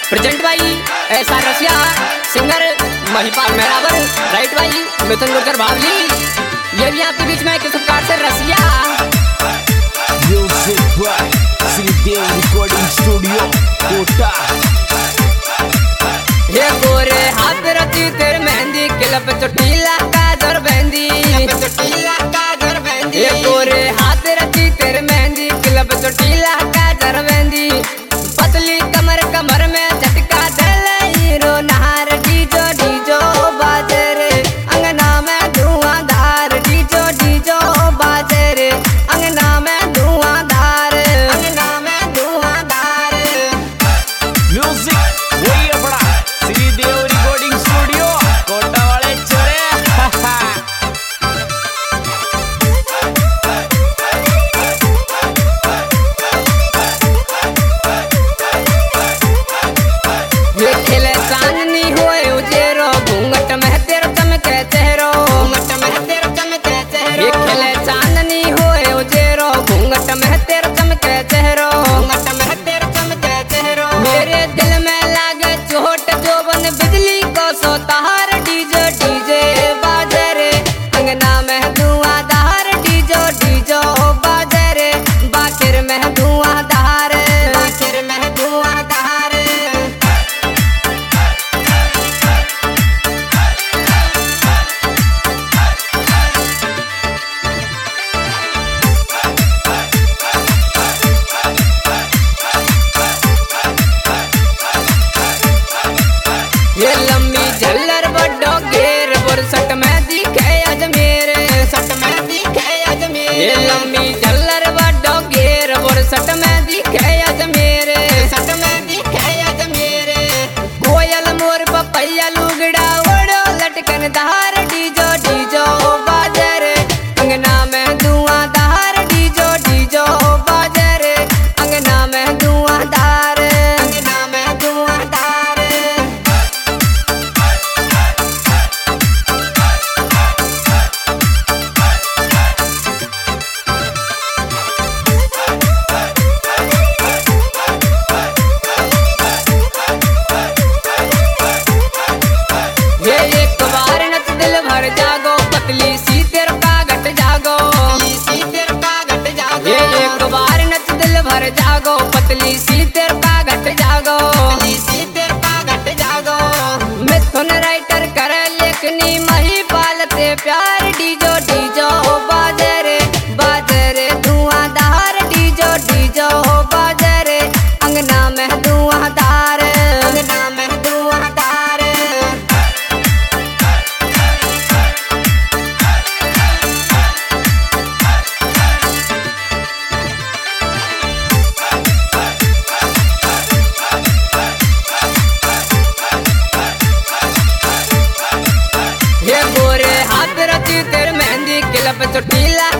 Present भाई ऐसा रसिया सिंगर महिपाल मेहरावर, राइट भाई मिथुन गुर्जर भावली, ये भी आपके बीच में किस प्रकार से रसिया। Music by Shridev recording studio Kota. ये गोरे हाथ रची तेरे मेहंदी क्लब चोटीला काजर बहंदी, ये गोरे हाथ रची तेरे मेहंदी क्लब चोटीला काजर बहंदी, पतली कमर कमर में झटका दे हीरो नहार, डीजो डीजो बाजे रे अंगना में धुआंधार, डीजो डीजो बाजे रे अंगना में धुआंधार, अंगना में धुआंधार। म्यूजिक वही अपना श्रीदेव रिकॉर्डिंग स्टूडियो कोटा वाले छोरे। ये खिले चांदनी होए उजेरो, घूंघट में तेरा चमके चेहरो, घूंघट में तेरा चमके चेहरो। ये खिले चांदनी होए उजेरो, घूंघट में तेरा चमके चेहरो, घूंघट में तेरा चमके चेहरो। मेरे दिल में लागे चोट जो बन बिजली को सोतार, डीजे डीजे बाजे रे अंगना में धुआंधार, डीजो डीजो बाजे रे बाखिर में धुआंधार, बाखिर में धुआंधार। ये लम्बी झल्लर बड्डो घेर बुरसट में दिखे अजमेर, सट में दिखे अजमेर। ये लम्बी झल्लर बड्डो घेर बुरसट में दिखे अजमेर, सट में दिखे अजमेर। कोयल मोर पपैया लुगड़ा ओढ़ो लटकन धार, डीजो डीजो बाजे रे अंगना में धुआंधार, डीजो डीजो बाजे रे अंगना में धुआंधार, अंगना में धुआंधार। ये एक बार नच दिल भर जागो, पतली सी तेरे कागट जागो, सी तेरे कागट जागो। ये एक बार नच दिल भर जागो, पतली सी तेरे कागट जागो, सी तेरे कागट जागो। मिथुन राइटर करे लेखनी महिपाल ते प्यार, डीजो डीजो बाजे रे धुआंधार, डीजो डीजो बाजे रे अंगना में धुआंधार, अंगना में धुआंधार। ये गोरे हाथ रची तेरे मेहंदी क्लब चोटीला